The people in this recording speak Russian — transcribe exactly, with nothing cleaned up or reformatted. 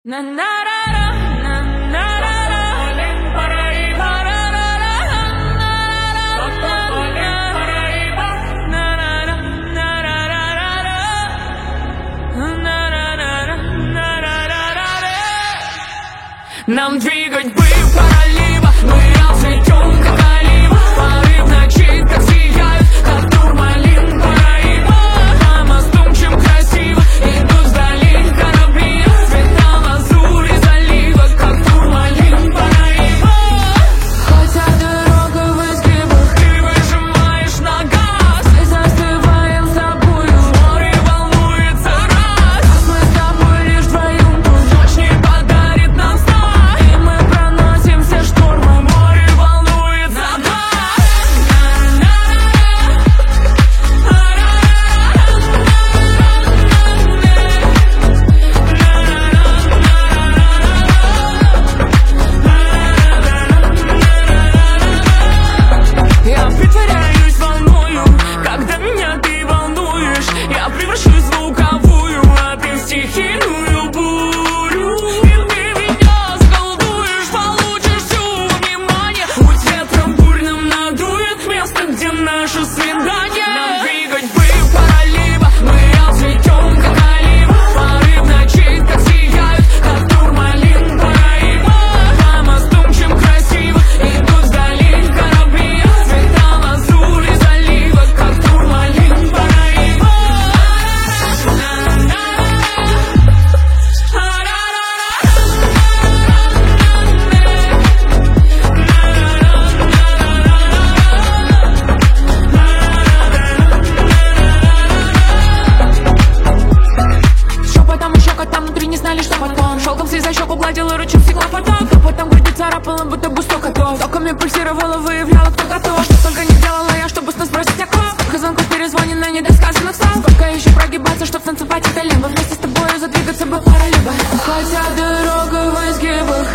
Na na na na na na Нам двигать бы пора либо мы расцветем, как олива. Порыв ночей, как сияют, как турмалин, параиба. По мосту чем красиво идут вдали корабли. Цвета лазури залива, как турмалин, параиба. Хотя дорога в изгибах, ты выжимаешь на газ. Мы застываем с тобою, море волнуется раз. А мы с тобой лишь вдвоем, тут ночь не подарит нам сна. Наше свидание. Нам двигать бы пора либо мы расцветем, как олива. Порыв ночей, как сияют, как турмалин, параиба. По мосту чем красиво идут вдали корабли. Цвета лазури залива, как турмалин, параиба. Шелком слеза щеку гладила, ручем стекла поток. А потом груди царапала, будто бы сто котов. Токами пульсировала, выявляла, кто готов. Что только не делала я, чтобы с нас бросить окоп. Сколько звонков перезвонено, недосказанных слов. Сколько еще прогибаться, чтоб танцевать это либо. Вместе с тобой задвигаться бы пора либо. Хотя дорога в изгибах,